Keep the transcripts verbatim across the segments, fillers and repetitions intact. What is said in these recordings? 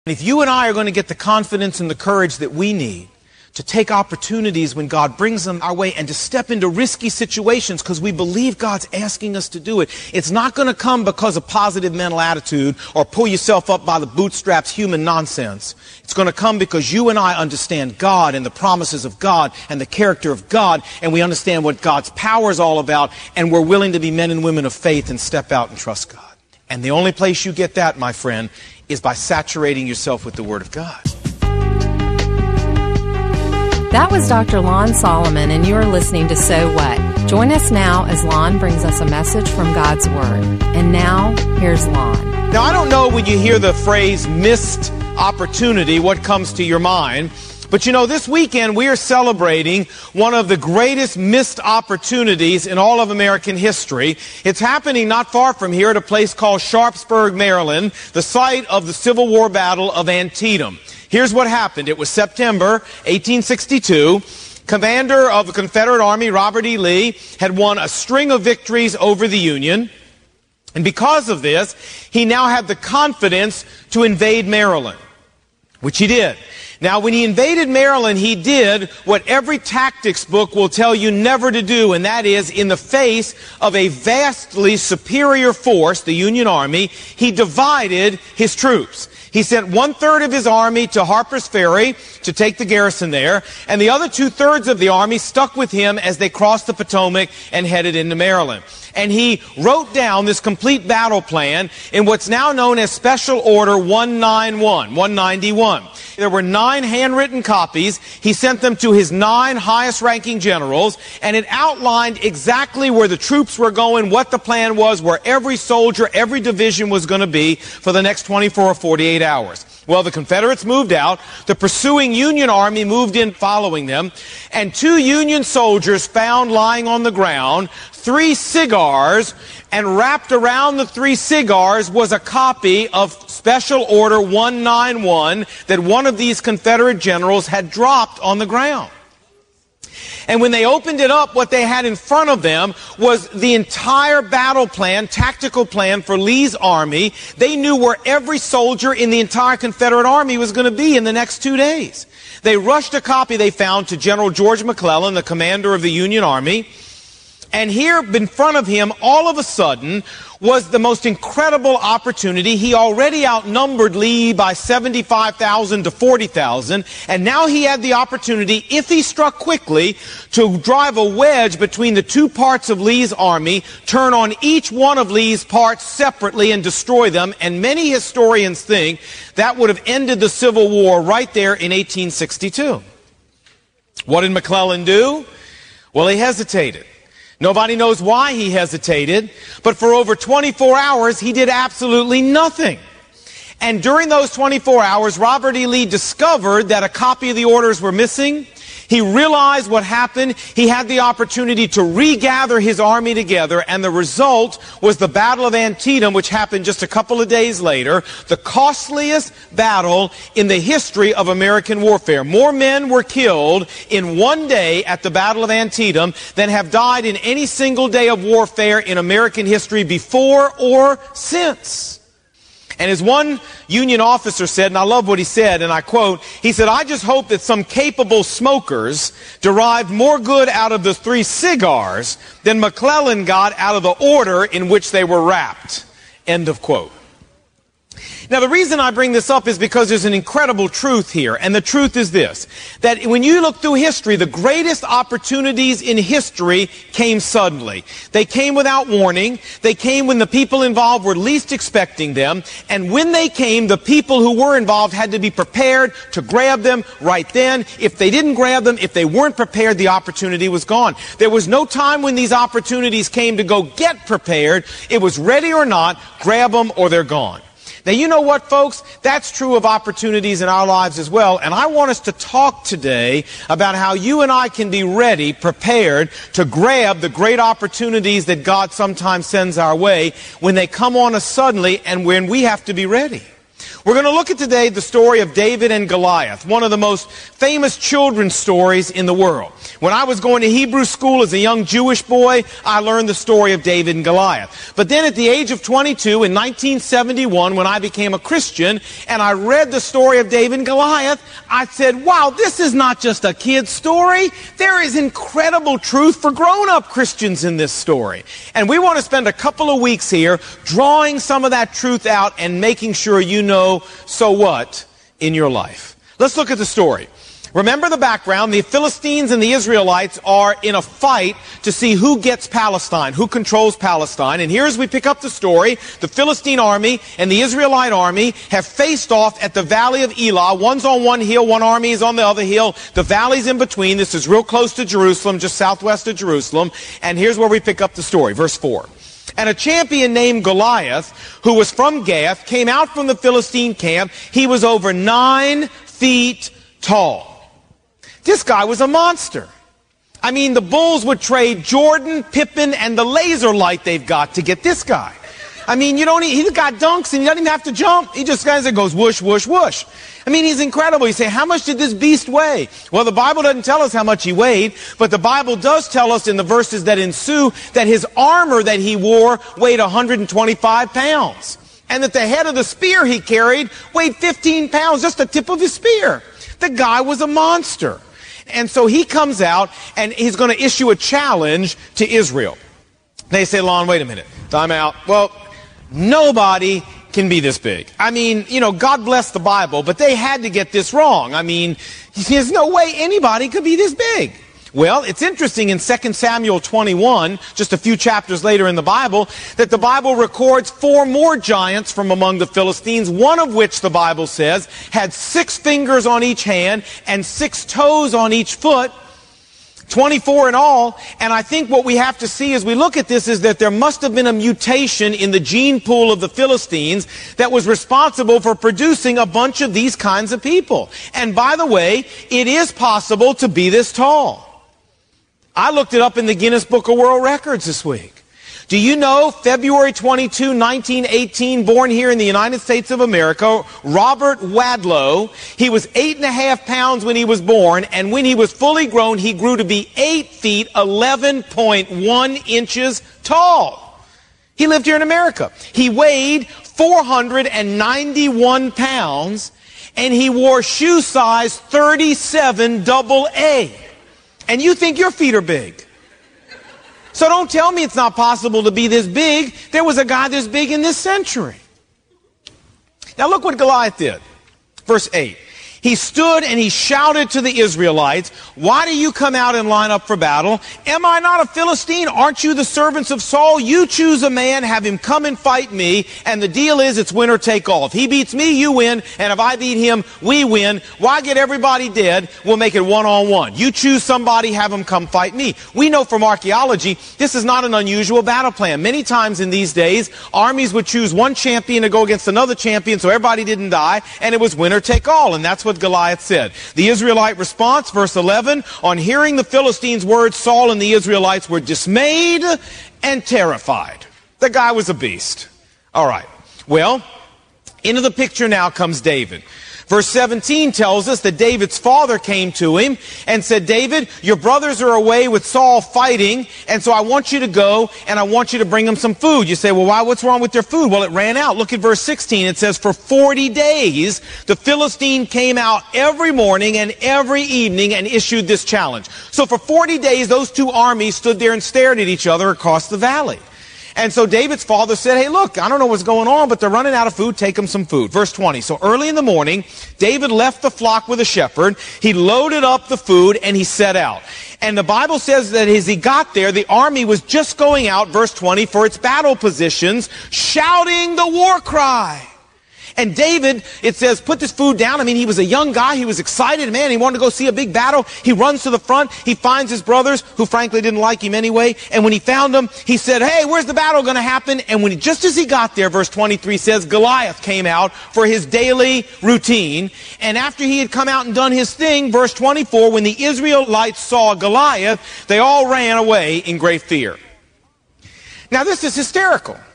If you and I are going to get the confidence and the courage that we need to take opportunities when God brings them our way and to step into risky situations because we believe God's asking us to do it, it's not going to come because of positive mental attitude or pull yourself up by the bootstraps human nonsense. It's going to come because you and I understand God and the promises of God and the character of God, and we understand what God's power is all about, and we're willing to be men and women of faith and step out and trust God. And the only place you get that, my friend, is by saturating yourself with the Word of God. That was Doctor Lon Solomon, and you are listening to So What? Join us now as Lon brings us a message from God's Word. And now, here's Lon. Now, I don't know when you hear the phrase missed opportunity, what comes to your mind. But you know, this weekend we are celebrating one of the greatest missed opportunities in all of American history. It's happening not far from here at a place called Sharpsburg, Maryland, the site of the Civil War Battle of Antietam. Here's what happened. It was September eighteen sixty-two. Commander of the Confederate Army, Robert E. Lee, had won a string of victories over the Union. And because of this, he now had the confidence to invade Maryland, which he did. Now, when he invaded Maryland, he did what every tactics book will tell you never to do, and that is, in the face of a vastly superior force, the Union Army, he divided his troops. He sent one-third of his army to Harper's Ferry to take the garrison there, and the other two-thirds of the army stuck with him as they crossed the Potomac and headed into Maryland. And he wrote down this complete battle plan in what's now known as Special Order one ninety-one, one ninety-one. There were nine handwritten copies. He sent them to his nine highest-ranking generals, and it outlined exactly where the troops were going, what the plan was, where every soldier, every division was going to be for the next twenty-four or forty-eight hours. Well, the Confederates moved out. The pursuing Union Army moved in following them, and two Union soldiers found lying on the ground three cigars, and wrapped around the three cigars was a copy of Special Order one ninety-one that one of these Confederate generals had dropped on the ground. And when they opened it up, what they had in front of them was the entire battle plan, tactical plan for Lee's army. They knew where every soldier in the entire Confederate army was going to be in the next two days. They rushed a copy they found to General George McClellan, the commander of the Union Army. And here in front of him, all of a sudden, was the most incredible opportunity. He already outnumbered Lee by seventy-five thousand to forty thousand, and now he had the opportunity, if he struck quickly, to drive a wedge between the two parts of Lee's army, turn on each one of Lee's parts separately and destroy them. And many historians think that would have ended the Civil War right there in eighteen sixty-two. What did McClellan do? Well, he hesitated. Nobody knows why he hesitated, but for over twenty-four hours, he did absolutely nothing. And during those twenty-four hours, Robert E. Lee discovered that a copy of the orders were missing. He realized what happened. He had the opportunity to regather his army together, and the result was the Battle of Antietam, which happened just a couple of days later, the costliest battle in the history of American warfare. More men were killed in one day at the Battle of Antietam than have died in any single day of warfare in American history before or since. And as one Union officer said, and I love what he said, and I quote, he said, "I just hope that some capable smokers derived more good out of the three cigars than McClellan got out of the order in which they were wrapped." End of quote. Now, the reason I bring this up is because there's an incredible truth here, and the truth is this, that when you look through history, the greatest opportunities in history came suddenly. They came without warning. They came when the people involved were least expecting them, and when they came, the people who were involved had to be prepared to grab them right then. If they didn't grab them, if they weren't prepared, the opportunity was gone. There was no time when these opportunities came to go get prepared. It was ready or not, grab them or they're gone. Now, you know what, folks? That's true of opportunities in our lives as well. And I want us to talk today about how you and I can be ready, prepared to grab the great opportunities that God sometimes sends our way when they come on us suddenly and when we have to be ready. We're going to look at today the story of David and Goliath, one of the most famous children's stories in the world. When I was going to Hebrew school as a young Jewish boy, I learned the story of David and Goliath. But then at the age of twenty-two, in nineteen seventy-one, when I became a Christian and I read the story of David and Goliath, I said, wow, this is not just a kid's story. There is incredible truth for grown-up Christians in this story. And we want to spend a couple of weeks here drawing some of that truth out and making sure you know so what in your life. Let's look at the story. Remember the background. The Philistines and the Israelites are in a fight to see who gets Palestine, who controls Palestine. And here as we pick up the story, the Philistine army and the Israelite army have faced off at the Valley of Elah. One's on one hill, one army is on the other hill. The valley's in between. This is real close to Jerusalem, just southwest of Jerusalem. And here's where we pick up the story, verse four. And a champion named Goliath, who was from Gath, came out from the Philistine camp. He was over nine feet tall. This guy was a monster. I mean, the Bulls would trade Jordan, Pippen, and the laser light they've got to get this guy. I mean, you don't, he's got dunks and he doesn't even have to jump. He just kind of goes whoosh, whoosh, whoosh. I mean, he's incredible. You say, how much did this beast weigh? Well, the Bible doesn't tell us how much he weighed, but the Bible does tell us in the verses that ensue that his armor that he wore weighed one hundred twenty-five pounds. And that the head of the spear he carried weighed fifteen pounds, just the tip of his spear. The guy was a monster. And so he comes out and he's going to issue a challenge to Israel. They say, Lon, wait a minute. Time out. Well, nobody can be this big. I mean, you know, God bless the Bible, but they had to get this wrong. I mean, there's no way anybody could be this big. Well, it's interesting in Second Samuel twenty-one, just a few chapters later in the Bible, that the Bible records four more giants from among the Philistines, one of which the Bible says had six fingers on each hand and six toes on each foot, twenty-four in all. And I think what we have to see as we look at this is that there must have been a mutation in the gene pool of the Philistines that was responsible for producing a bunch of these kinds of people. And by the way, it is possible to be this tall. I looked it up in the Guinness Book of World Records this week. Do you know February twenty-second, nineteen eighteen, born here in the United States of America, Robert Wadlow, he was eight and a half pounds when he was born, and when he was fully grown, he grew to be eight feet, eleven point one inches tall. He lived here in America. He weighed four hundred ninety-one pounds, and he wore shoe size thirty-seven double A. And you think your feet are big. So don't tell me it's not possible to be this big. There was a guy this big in this century. Now look what Goliath did. Verse eight. He stood and he shouted to the Israelites, why do you come out and line up for battle? Am I not a Philistine? Aren't you the servants of Saul? You choose a man, have him come and fight me, and the deal is it's winner take all. If he beats me, you win, and if I beat him, we win. Why get everybody dead? We'll make it one-on-one. You choose somebody, have him come fight me. We know from archaeology, this is not an unusual battle plan. Many times in these days, armies would choose one champion to go against another champion so everybody didn't die, and it was winner take all, and that's what Goliath said. The Israelite response, verse eleven, on hearing the Philistines' words, Saul and the Israelites were dismayed and terrified. The guy was a beast. All right. Well, into the picture now comes David. Verse seventeen tells us that David's father came to him and said, David, your brothers are away with Saul fighting, and so I want you to go and I want you to bring them some food. You say, well, why? What's wrong with their food? Well, it ran out. Look at verse sixteen. It says, for forty days, the Philistine came out every morning and every evening and issued this challenge. So for forty days, those two armies stood there and stared at each other across the valley. And so David's father said, hey, look, I don't know what's going on, but they're running out of food. Take them some food. Verse twenty. So early in the morning, David left the flock with a shepherd. He loaded up the food and he set out. And the Bible says that as he got there, the army was just going out, verse twenty, for its battle positions, shouting the war cry. And David, it says, put this food down. I mean, he was a young guy. He was excited. Man, he wanted to go see a big battle. He runs to the front. He finds his brothers, who frankly didn't like him anyway. And when he found them, he said, hey, where's the battle going to happen? And when he, just as he got there, verse twenty-three says, Goliath came out for his daily routine. And after he had come out and done his thing, verse twenty-four, when the Israelites saw Goliath, they all ran away in great fear. Now, this is hysterical.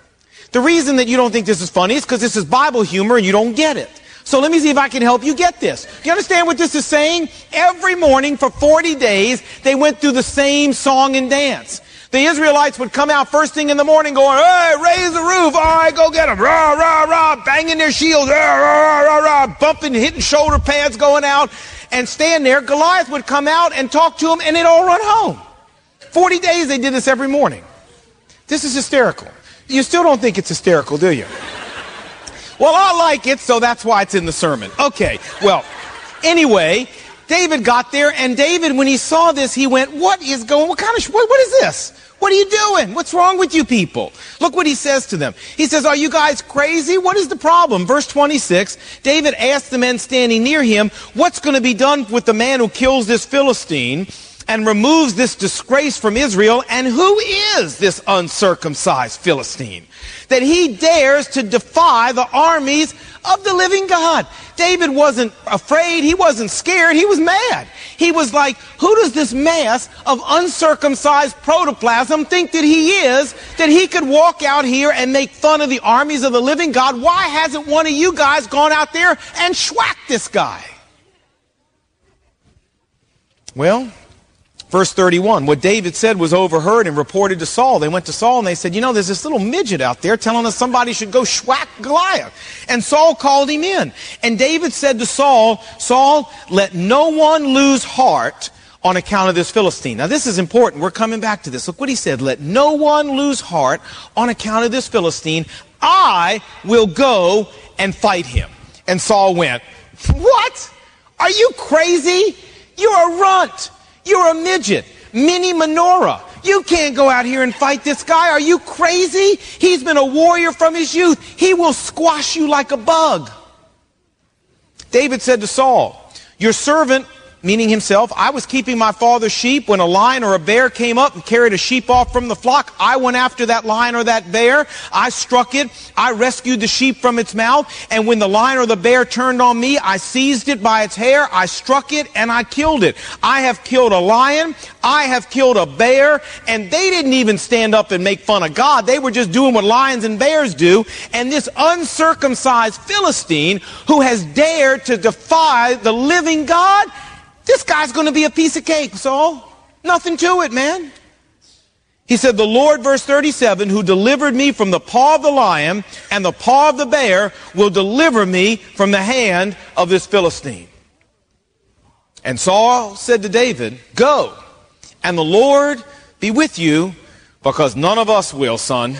The reason that you don't think this is funny is because this is Bible humor and you don't get it. So let me see if I can help you get this. Do you understand what this is saying? Every morning for forty days, they went through the same song and dance. The Israelites would come out first thing in the morning going, hey, raise the roof. All right, go get them. Rah, rah, rah, banging their shields. Rah, rah, rah, rah, bumping, hitting shoulder pads going out and stand there. Goliath would come out and talk to them and they'd all run home. forty days they did this every morning. This is hysterical. You still don't think it's hysterical, do you? Well, I like it, so that's why it's in the sermon. Okay, well, anyway, David got there, and David, when he saw this, he went, what is going, what kind of, what, what is this? What are you doing? What's wrong with you people? Look what he says to them. He says, are you guys crazy? What is the problem? Verse twenty-six, David asked the men standing near him, what's going to be done with the man who kills this Philistine and removes this disgrace from Israel? And who is this uncircumcised Philistine that he dares to defy the armies of the living God? David wasn't afraid. He wasn't scared. He was mad. He was like, who does this mass of uncircumcised protoplasm think that he is, that he could walk out here and make fun of the armies of the living God? Why hasn't one of you guys gone out there and schwacked this guy? Well, verse thirty-one, what David said was overheard and reported to Saul. They went to Saul and they said, you know, there's this little midget out there telling us somebody should go schwack Goliath. And Saul called him in. And David said to Saul, Saul, let no one lose heart on account of this Philistine. Now this is important. We're coming back to this. Look what he said. Let no one lose heart on account of this Philistine. I will go and fight him. And Saul went, what? Are you crazy? You're a runt. You're a midget, mini menorah. You can't go out here and fight this guy. Are you crazy? He's been a warrior from his youth. He will squash you like a bug. David said to Saul, your servant, meaning himself, I was keeping my father's sheep when a lion or a bear came up and carried a sheep off from the flock. I went after that lion or that bear. I struck it. I rescued the sheep from its mouth. And when the lion or the bear turned on me, I seized it by its hair. I struck it and I killed it. I have killed a lion. I have killed a bear. And they didn't even stand up and make fun of God. They were just doing what lions and bears do. And this uncircumcised Philistine who has dared to defy the living God, this guy's going to be a piece of cake, Saul. Nothing to it, man. He said, the Lord, verse thirty-seven, who delivered me from the paw of the lion and the paw of the bear will deliver me from the hand of this Philistine. And Saul said to David, go, and the Lord be with you, because none of us will, son.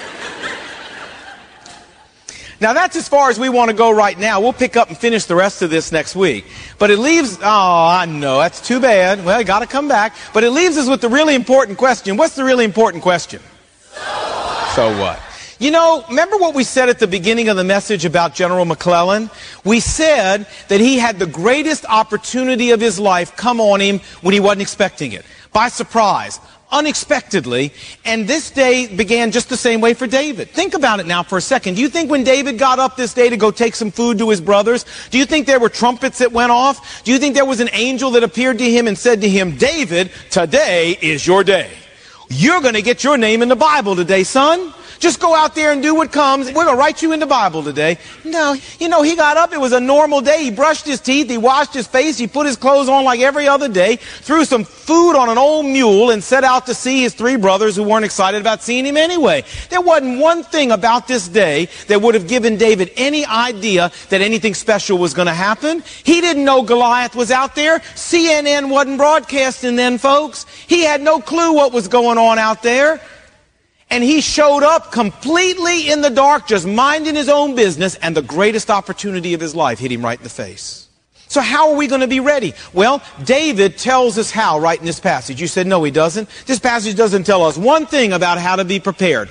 Now, that's as far as we want to go right now. We'll pick up and finish the rest of this next week. But it leaves, oh, I know, that's too bad. Well, you got to come back. But it leaves us with the really important question. What's the really important question? So what? So what? You know, remember what we said at the beginning of the message about General McClellan? We said that he had the greatest opportunity of his life come on him when he wasn't expecting it. By surprise. Unexpectedly, and this day began just the same way for David. Think about it now for a second. Do you think when David got up this day to go take some food to his brothers, do you think there were trumpets that went off? Do you think there was an angel that appeared to him and said to him, David, today is your day. You're going to get your name in the Bible today, son. Just go out there and do what comes. We're going to write you in the Bible today. No, you know, he got up. It was a normal day. He brushed his teeth. He washed his face. He put his clothes on like every other day, threw some food on an old mule, and set out to see his three brothers who weren't excited about seeing him anyway. There wasn't one thing about this day that would have given David any idea that anything special was going to happen. He didn't know Goliath was out there. C N N wasn't broadcasting then, folks. He had no clue what was going on out there. And he showed up completely in the dark, just minding his own business, and the greatest opportunity of his life hit him right in the face. So how are we going to be ready? Well, David tells us how right in this passage. You said, no, he doesn't. This passage doesn't tell us one thing about how to be prepared.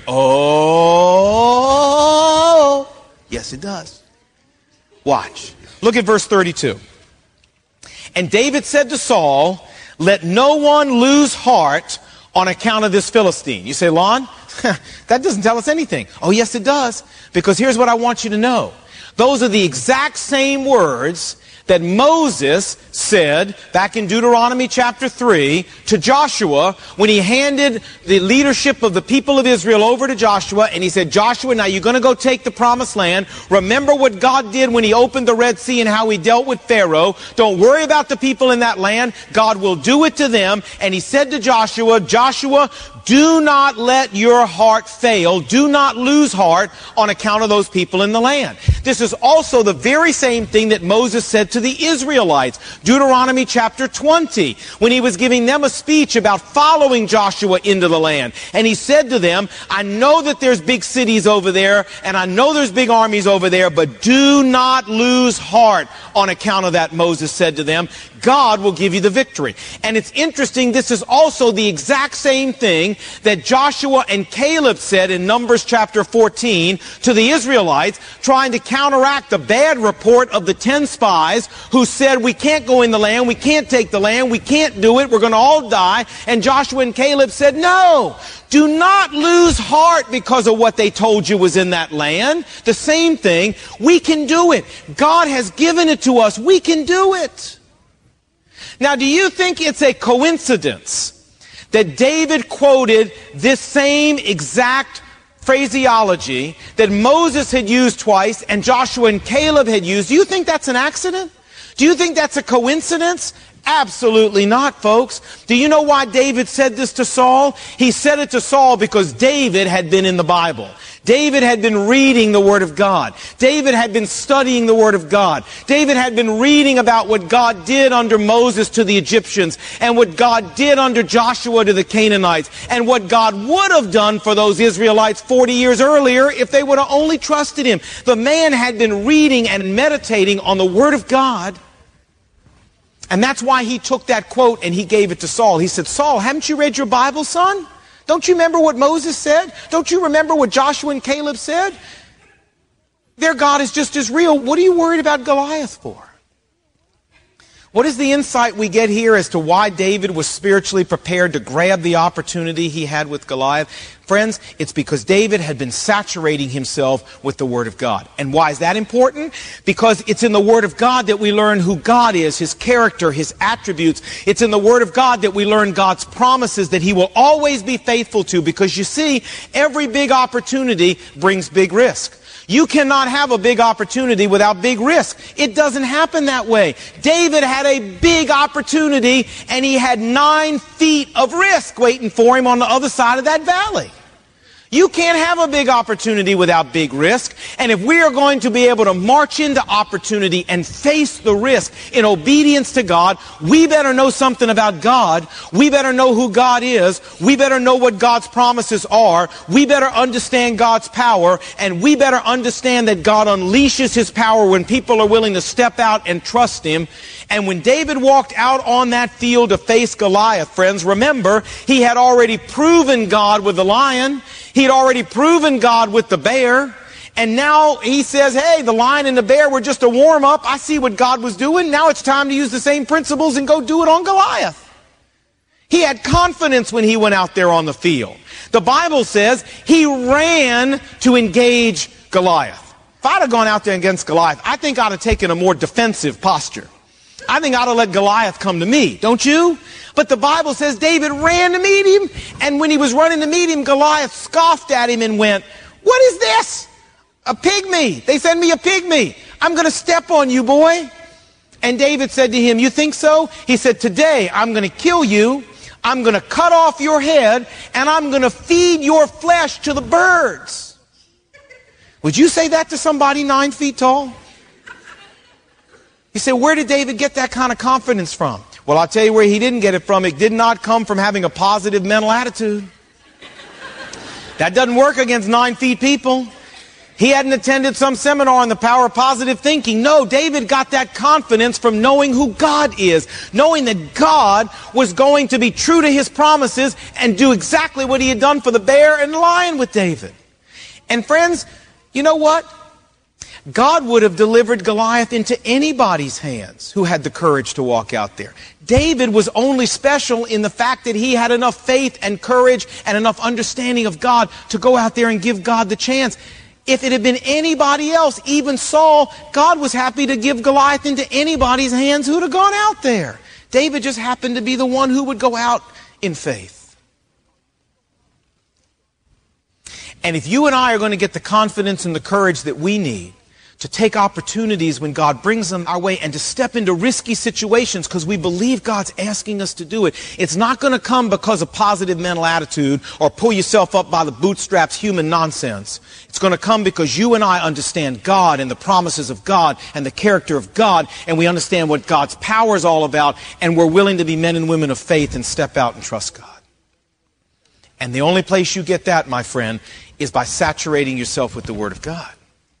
Oh, yes, it does. Watch. Look at verse thirty-two. And David said to Saul, let no one lose heart on account of this Philistine. You say, Lon, that doesn't tell us anything. Oh, yes, it does. Because here's what I want you to know. Those are the exact same words that Moses said back in Deuteronomy chapter three to Joshua when he handed the leadership of the people of Israel over to Joshua, and he said, Joshua, now you're going to go take the promised land. Remember what God did when he opened the Red Sea and how he dealt with Pharaoh. Don't worry about the people in that land. God will do it to them. And he said to Joshua, Joshua, do not let your heart fail. Do not lose heart on account of those people in the land. This is also the very same thing that Moses said to the Israelites. Deuteronomy chapter twenty, when he was giving them a speech about following Joshua into the land. And he said to them, I know that there's big cities over there, and I know there's big armies over there, but do not lose heart on account of that, Moses said to them. God will give you the victory. And it's interesting, this is also the exact same thing that Joshua and Caleb said in Numbers chapter fourteen to the Israelites, trying to counteract the bad report of the ten spies who said, we can't go in the land, we can't take the land, we can't do it, we're going to all die. And Joshua and Caleb said, no, do not lose heart because of what they told you was in that land. The same thing, we can do it. God has given it to us, we can do it. Now, do you think it's a coincidence that David quoted this same exact phraseology that Moses had used twice and Joshua and Caleb had used? Do you think that's an accident? Do you think that's a coincidence? Absolutely not, folks. Do you know why David said this to Saul? He said it to Saul because David had been in the Bible. David had been reading the Word of God. David had been studying the Word of God. David had been reading about what God did under Moses to the Egyptians, and what God did under Joshua to the Canaanites, and what God would have done for those Israelites forty years earlier if they would have only trusted Him. The man had been reading and meditating on the Word of God, and that's why he took that quote and he gave it to Saul. He said, Saul, haven't you read your Bible, son? Don't you remember what Moses said? Don't you remember what Joshua and Caleb said? Their God is just as real. What are you worried about Goliath for? What is the insight we get here as to why David was spiritually prepared to grab the opportunity he had with Goliath? Friends, it's because David had been saturating himself with the Word of God. And why is that important? Because it's in the Word of God that we learn who God is, His character, His attributes. It's in the Word of God that we learn God's promises that He will always be faithful to. Because you see, every big opportunity brings big risk. You cannot have a big opportunity without big risk. It doesn't happen that way. David had a big opportunity, and he had nine feet of risk waiting for him on the other side of that valley. You can't have a big opportunity without big risk. And if we are going to be able to march into opportunity and face the risk in obedience to God, we better know something about God. We better know who God is. We better know what God's promises are. We better understand God's power. And we better understand that God unleashes His power when people are willing to step out and trust Him. And when David walked out on that field to face Goliath, friends, remember, he had already proven God with the lion. He'd already proven God with the bear. And now he says, hey, the lion and the bear were just a warm-up. I see what God was doing. Now it's time to use the same principles and go do it on Goliath. He had confidence when he went out there on the field. The Bible says he ran to engage Goliath. If I'd have gone out there against Goliath, I think I'd have taken a more defensive posture. I think I ought to let Goliath come to me, don't you? But the Bible says David ran to meet him, and when he was running to meet him, Goliath scoffed at him and went, what is this? A pygmy. They send me a pygmy. I'm going to step on you, boy. And David said to him, you think so? He said, today I'm going to kill you, I'm going to cut off your head, and I'm going to feed your flesh to the birds. Would you say that to somebody nine feet tall? You say, where did David get that kind of confidence from? Well, I'll tell you where he didn't get it from. It did not come from having a positive mental attitude. That doesn't work against nine feet people. He hadn't attended some seminar on the power of positive thinking. No, David got that confidence from knowing who God is, knowing that God was going to be true to His promises and do exactly what He had done for the bear and the lion with David. And friends, you know what? God would have delivered Goliath into anybody's hands who had the courage to walk out there. David was only special in the fact that he had enough faith and courage and enough understanding of God to go out there and give God the chance. If it had been anybody else, even Saul, God was happy to give Goliath into anybody's hands who would have gone out there. David just happened to be the one who would go out in faith. And if you and I are going to get the confidence and the courage that we need to take opportunities when God brings them our way and to step into risky situations because we believe God's asking us to do it, it's not going to come because of positive mental attitude or pull yourself up by the bootstraps human nonsense. It's going to come because you and I understand God and the promises of God and the character of God, and we understand what God's power is all about, and we're willing to be men and women of faith and step out and trust God. And the only place you get that, my friend, is by saturating yourself with the Word of God.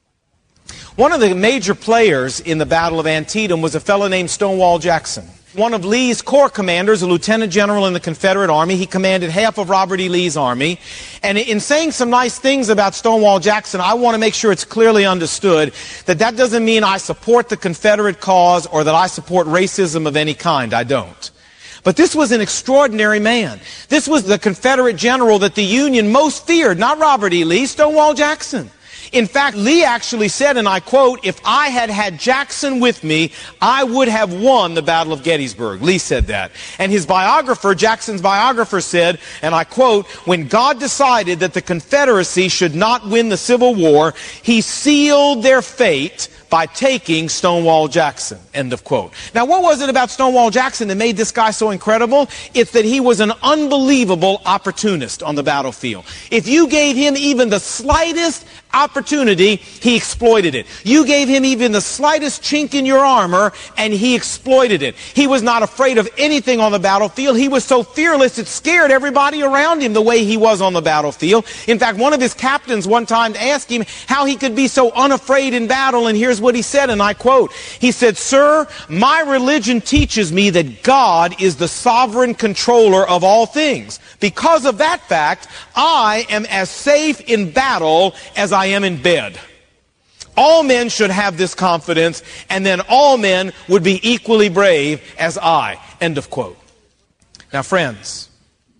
One of the major players in the Battle of Antietam was a fellow named Stonewall Jackson. One of Lee's corps commanders, a lieutenant general in the Confederate Army. He commanded half of Robert E. Lee's army. And in saying some nice things about Stonewall Jackson, I want to make sure it's clearly understood that that doesn't mean I support the Confederate cause or that I support racism of any kind. I don't. But this was an extraordinary man. This was the Confederate general that the Union most feared, not Robert E. Lee, Stonewall Jackson. In fact, Lee actually said, and I quote, "If I had had Jackson with me, I would have won the Battle of Gettysburg." Lee said that. And his biographer, Jackson's biographer, said, and I quote, "When God decided that the Confederacy should not win the Civil War, he sealed their fate by taking Stonewall Jackson." End of quote. Now, what was it about Stonewall Jackson that made this guy so incredible? It's that he was an unbelievable opportunist on the battlefield. If you gave him even the slightest opportunity, he exploited it. You gave him even the slightest chink in your armor, and he exploited it. He was not afraid of anything on the battlefield. He was so fearless it scared everybody around him the way he was on the battlefield. In fact, one of his captains one time asked him how he could be so unafraid in battle, and here's what he said, and I quote, he said, "Sir, my religion teaches me that God is the sovereign controller of all things. Because of that fact, I am as safe in battle as I am in bed." All men should have this confidence, and then all men would be equally brave as I. End of quote. Now, friends,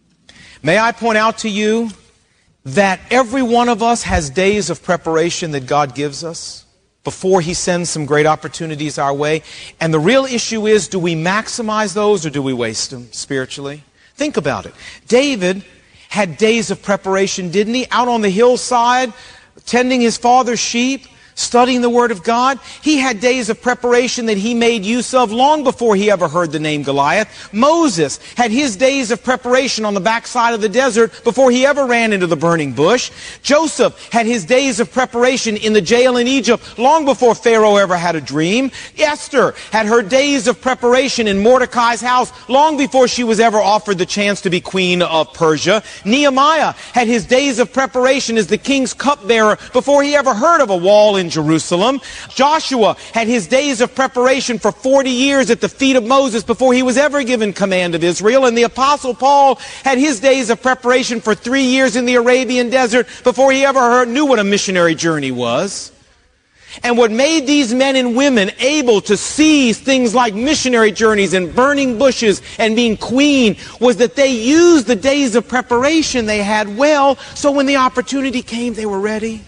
may I point out to you that every one of us has days of preparation that God gives us before he sends some great opportunities our way. And the real issue is, do we maximize those or do we waste them spiritually? Think about it. David had days of preparation, didn't he? Out on the hillside, tending his father's sheep, studying the Word of God. He had days of preparation that he made use of long before he ever heard the name Goliath. Moses had his days of preparation on the backside of the desert before he ever ran into the burning bush. Joseph had his days of preparation in the jail in Egypt long before Pharaoh ever had a dream. Esther had her days of preparation in Mordecai's house long before she was ever offered the chance to be queen of Persia. Nehemiah had his days of preparation as the king's cupbearer before he ever heard of a wall in Jerusalem. Joshua had his days of preparation for forty years at the feet of Moses before he was ever given command of Israel. And the Apostle Paul had his days of preparation for three years in the Arabian desert before he ever heard, knew what a missionary journey was. And what made these men and women able to seize things like missionary journeys and burning bushes and being queen was that they used the days of preparation they had well, so when the opportunity came, they were ready.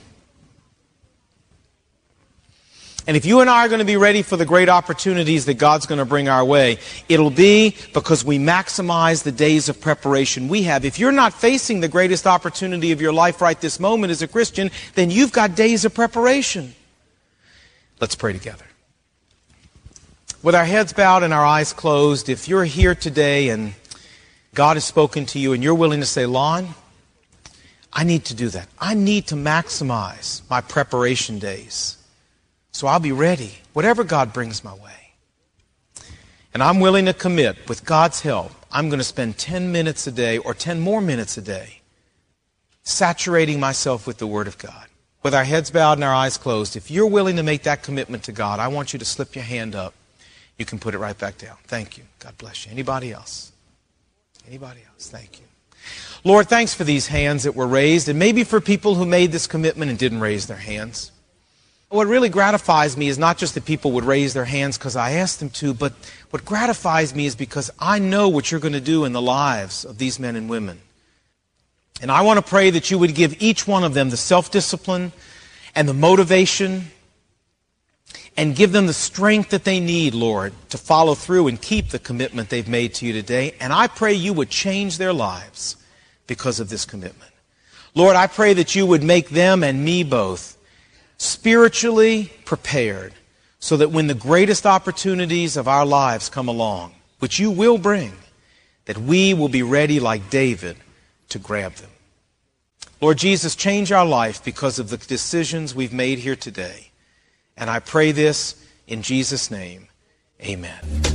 And if you and I are going to be ready for the great opportunities that God's going to bring our way, it'll be because we maximize the days of preparation we have. If you're not facing the greatest opportunity of your life right this moment as a Christian, then you've got days of preparation. Let's pray together. With our heads bowed and our eyes closed, if you're here today and God has spoken to you and you're willing to say, Lon, I need to do that. I need to maximize my preparation days. So I'll be ready, whatever God brings my way. And I'm willing to commit, with God's help, I'm going to spend ten minutes a day or ten more minutes a day saturating myself with the Word of God. With our heads bowed and our eyes closed, if you're willing to make that commitment to God, I want you to slip your hand up. You can put it right back down. Thank you. God bless you. Anybody else? Anybody else? Thank you. Lord, thanks for these hands that were raised, and maybe for people who made this commitment and didn't raise their hands. What really gratifies me is not just that people would raise their hands because I asked them to, but what gratifies me is because I know what you're going to do in the lives of these men and women. And I want to pray that you would give each one of them the self-discipline and the motivation, and give them the strength that they need, Lord, to follow through and keep the commitment they've made to you today. And I pray you would change their lives because of this commitment. Lord, I pray that you would make them and me both spiritually prepared so that when the greatest opportunities of our lives come along, which you will bring, that we will be ready like David to grab them. Lord Jesus, change our life because of the decisions we've made here today. And I pray this in Jesus' name. Amen.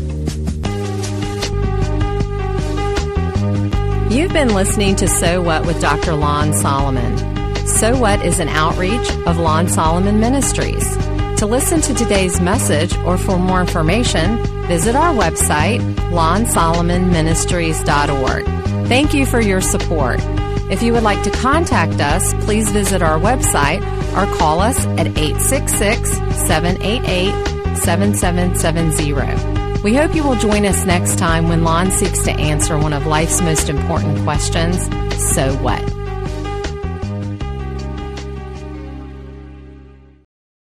You've been listening to So What with Doctor Lon Solomon. So What is an outreach of Lon Solomon Ministries. To listen to today's message or for more information, visit our website, lon solomon ministries dot org. Thank you for your support. If you would like to contact us, please visit our website or call us at eight six six, seven eight eight, seven seven seven zero. We hope you will join us next time when Lon seeks to answer one of life's most important questions, so what?